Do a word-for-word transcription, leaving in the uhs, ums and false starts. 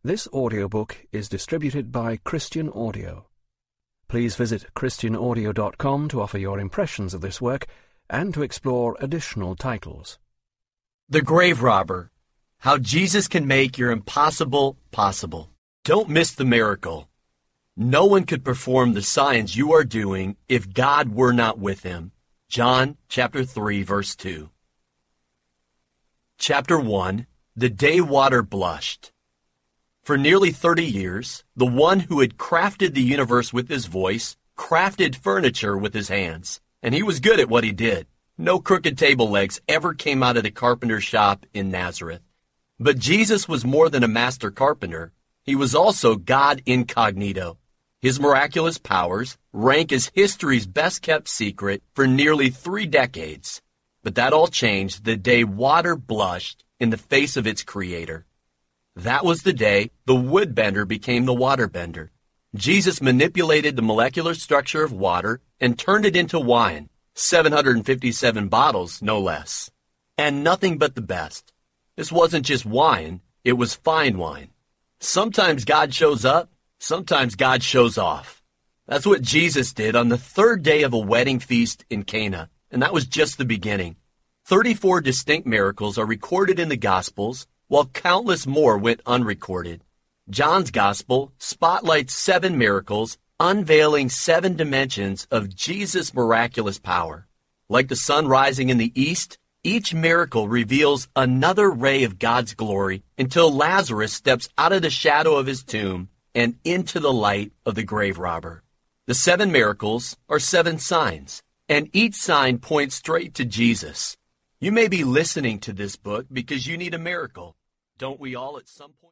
This audiobook is distributed by Christian Audio. Please visit christian audio dot com to offer your impressions of this work and to explore additional titles. The Grave Robber: How Jesus Can Make Your Impossible Possible. Don't miss the miracle. No one could perform the signs you are doing if God were not with him. John chapter three, verse two. Chapter one, The Day Water Blushed. For nearly thirty years, the one who had crafted the universe with his voice crafted furniture with his hands, and he was good at what he did. No crooked table legs ever came out of the carpenter's shop in Nazareth. But Jesus was more than a master carpenter. He was also God incognito. His miraculous powers rank as history's best-kept secret for nearly three decades. But that all changed the day water blushed in the face of its creator. That was the day the woodbender became the waterbender. Jesus manipulated the molecular structure of water and turned it into wine, seven hundred fifty-seven bottles, no less. And nothing but the best. This wasn't just wine, it was fine wine. Sometimes God shows up, sometimes God shows off. That's what Jesus did on the third day of a wedding feast in Cana, and that was just the beginning. thirty-four distinct miracles are recorded in the Gospels, while countless more went unrecorded. John's Gospel spotlights seven miracles, unveiling seven dimensions of Jesus' miraculous power. Like the sun rising in the east, each miracle reveals another ray of God's glory until Lazarus steps out of the shadow of his tomb and into the light of the grave robber. The seven miracles are seven signs, and each sign points straight to Jesus. You may be listening to this book because you need a miracle. Don't we all at some point?